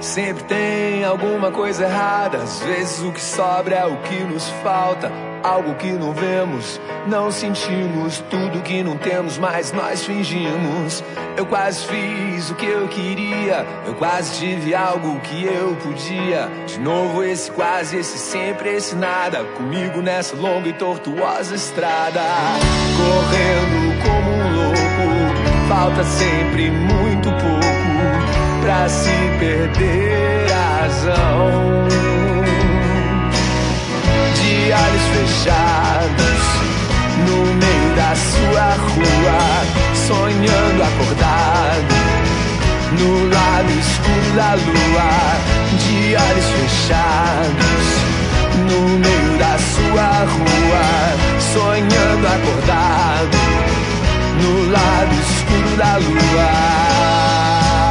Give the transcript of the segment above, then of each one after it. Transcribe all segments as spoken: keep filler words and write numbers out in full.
Sempre tem alguma coisa errada. Às vezes o que sobra é o que nos falta. Algo que não vemos, não sentimos. Tudo que não temos, mas nós fingimos. Eu quase fiz o que eu queria. Eu quase tive algo que eu podia. De novo esse quase, esse sempre, esse nada. Comigo nessa longa e tortuosa estrada. Correndo como um louco. Falta sempre muito pouco pra se perder a razão. De olhos fechados, no meio da sua rua, sonhando acordado, no lado escuro da lua. De olhos fechados, no meio da sua rua, sonhando acordado, no lado escuro da lua.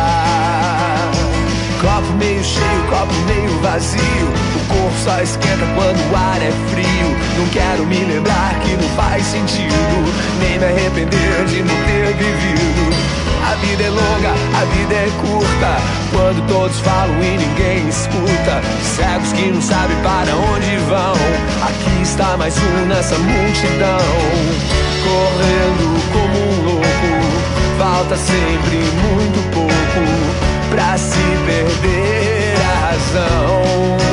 Copo meio cheio, copo meio vazio. O corpo só esquenta quando o ar é frio. Não quero me lembrar que não faz sentido, nem me arrepender de não ter vivido. A vida é longa, a vida é curta, quando todos falam e ninguém escuta. Cegos que não sabem para onde vão. Aqui está mais um nessa multidão. Correndo como um louco. Falta sempre muito pouco pra se perder a razão.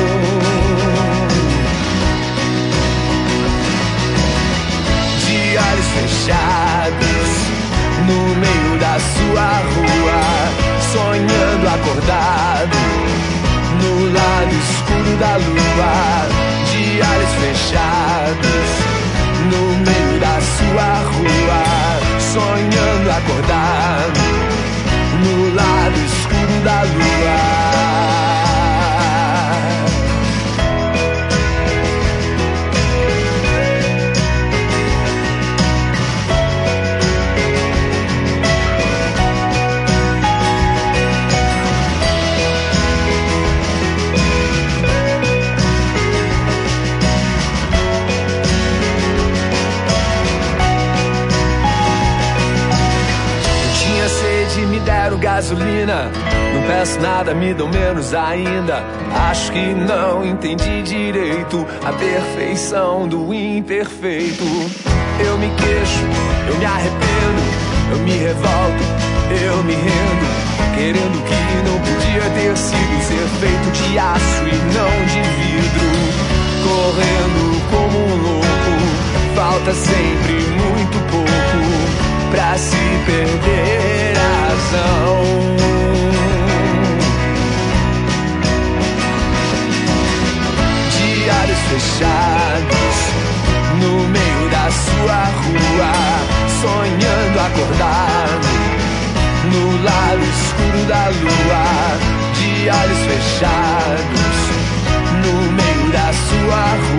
De olhos fechados, no meio da sua rua, sonhando acordado, no lado escuro da lua. De olhos fechados, no meio da sua rua, sonhando acordado, no lado escuro da lua. Me deram gasolina, não peço nada, me dão menos ainda. Acho que não entendi direito a perfeição do imperfeito. Eu me queixo, eu me arrependo, eu me revolto, eu me rendo, querendo que não podia ter sido, ser feito de aço e não de vidro. Correndo como um louco, falta sempre muito pouco pra se perder a razão. De olhos fechados, no meio da sua rua, sonhando acordado, no lado escuro da lua. De olhos fechados, no meio da sua rua,